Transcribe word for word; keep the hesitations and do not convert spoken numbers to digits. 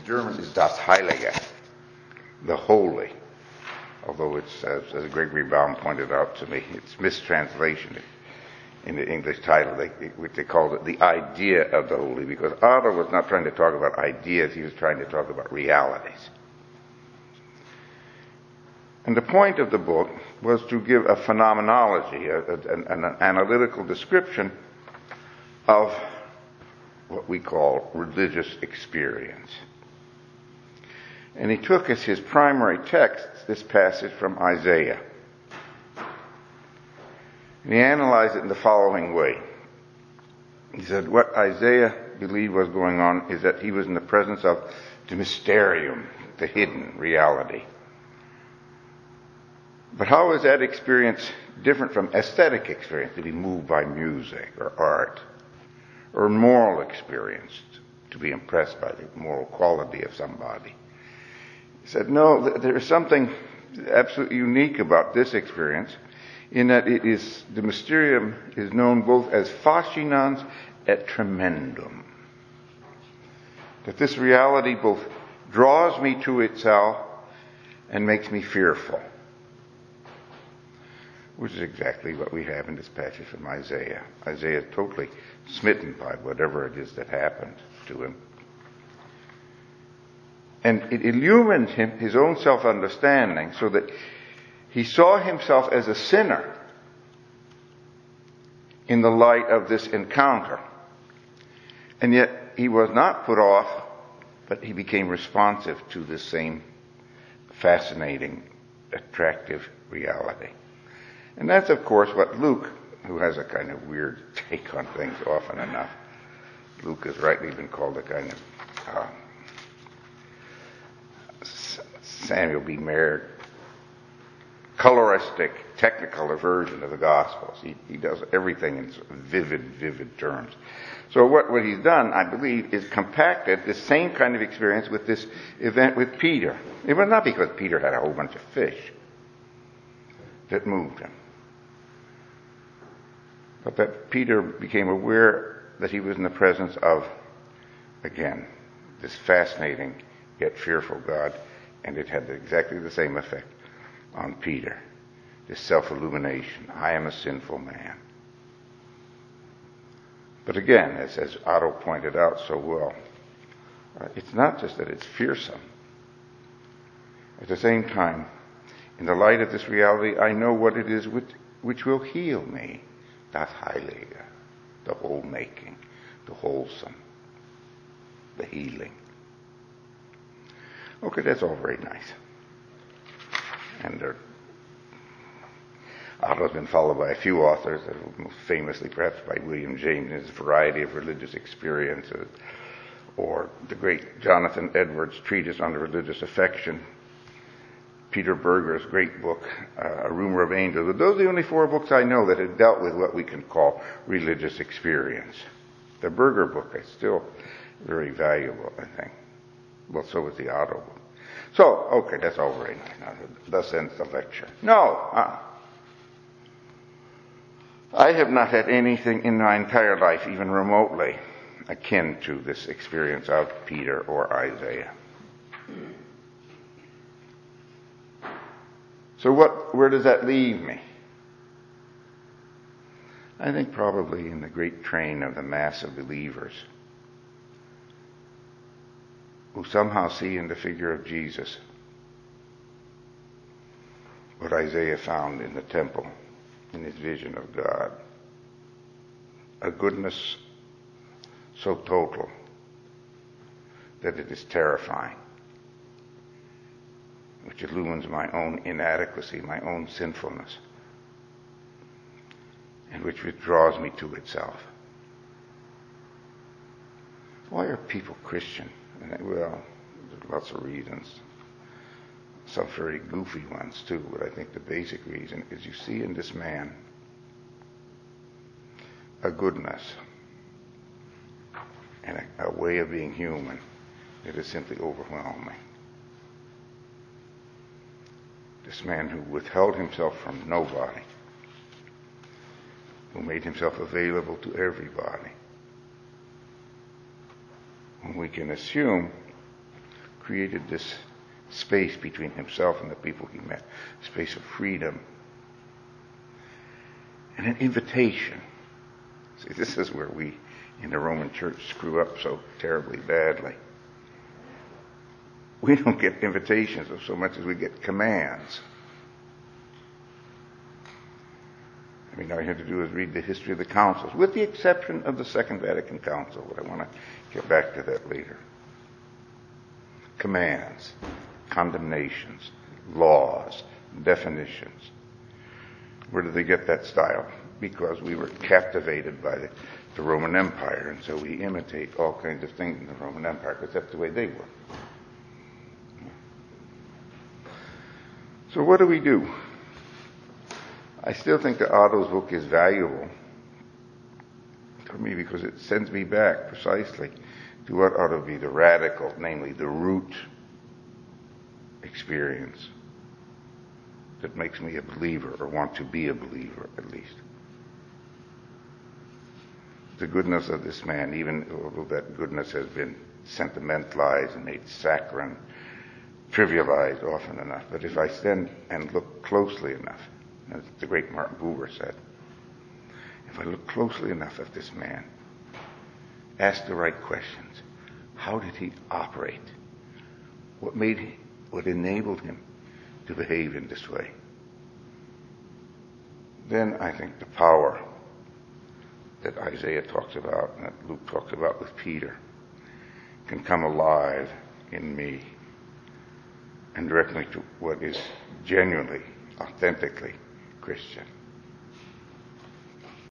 German is das Heilige, the holy. Although it's, as, as Gregory Baum pointed out to me, it's mistranslation in the English title, they, which they called it the idea of the holy, because Otto was not trying to talk about ideas, he was trying to talk about realities. And the point of the book was to give a phenomenology, a, a, an, an analytical description of what we call religious experience. And he took as his primary text this passage from Isaiah. And he analyzed it in the following way. He said what Isaiah believed was going on is that he was in the presence of the mysterium, the hidden reality. But how is that experience different from aesthetic experience, to be moved by music or art, or moral experience, to be impressed by the moral quality of somebody? He said, no, there is something absolutely unique about this experience, in that it is, the mysterium is known both as fascinans et tremendum. That this reality both draws me to itself and makes me fearful. Which is exactly what we have in this passage from Isaiah. Isaiah is totally smitten by whatever it is that happened to him. And it illumined him, his own self-understanding, so that he saw himself as a sinner in the light of this encounter. And yet he was not put off, but he became responsive to this same fascinating, attractive reality. And that's, of course, what Luke, who has a kind of weird take on things often enough, Luke has rightly been called a kind of uh, Samuel B. Mayer, coloristic, technicolor version of the Gospels. He, he does everything in vivid, vivid terms. So what, what he's done, I believe, is compacted this same kind of experience with this event with Peter. It was not because Peter had a whole bunch of fish that moved him, but that Peter became aware that he was in the presence of, again, this fascinating yet fearful God, and it had exactly the same effect on Peter, this self-illumination. I am a sinful man. But again, as, as Otto pointed out so well, uh, it's not just that it's fearsome. At the same time, in the light of this reality, I know what it is which, which will heal me. Das Heilige, the whole making, the wholesome, the healing. Okay, that's all very nice. And uh, Otto's been followed by a few authors, most famously perhaps by William James in his Variety of Religious Experiences, or the great Jonathan Edwards' treatise on the religious affection, Peter Berger's great book, uh, A Rumor of Angels. But those are the only four books I know that have dealt with what we can call religious experience. The Berger book is still very valuable, I think. Well, so is the Otto book. So, okay, that's all very nice. Now, thus ends the lecture. No, uh, I have not had anything in my entire life, even remotely, akin to this experience of Peter or Isaiah. So what, where does that leave me? I think probably in the great train of the mass of believers who somehow see in the figure of Jesus what Isaiah found in the temple, in his vision of God. A goodness so total that it is terrifying, which illumines my own inadequacy, my own sinfulness, and which withdraws me to itself. Why are people Christian? Well, there's lots of reasons. Some very goofy ones too, but I think the basic reason is you see in this man a goodness and a, a way of being human that is simply overwhelming. This man who withheld himself from nobody, who made himself available to everybody, whom we can assume created this space between himself and the people he met, space of freedom and an invitation. See, this is where we in the Roman Church screw up so terribly badly. We don't get invitations so much as we get commands. I mean, all you have to do is read the history of the councils, with the exception of the Second Vatican Council, but I want to get back to that later. Commands, condemnations, laws, definitions. Where did they get that style? Because we were captivated by the, the Roman Empire, and so we imitate all kinds of things in the Roman Empire, because that's the way they were. So what do we do? I still think that Otto's book is valuable for me because it sends me back precisely to what ought to be the radical, namely the root experience that makes me a believer, or want to be a believer at least. The goodness of this man, even although that goodness has been sentimentalized and made saccharine, trivialized often enough, but if I stand and look closely enough, as the great Martin Buber said, if I look closely enough at this man, ask the right questions, how did he operate? What made him, what enabled him to behave in this way? Then I think the power that Isaiah talks about and that Luke talks about with Peter can come alive in me and direct me to what is genuinely, authentically Christian.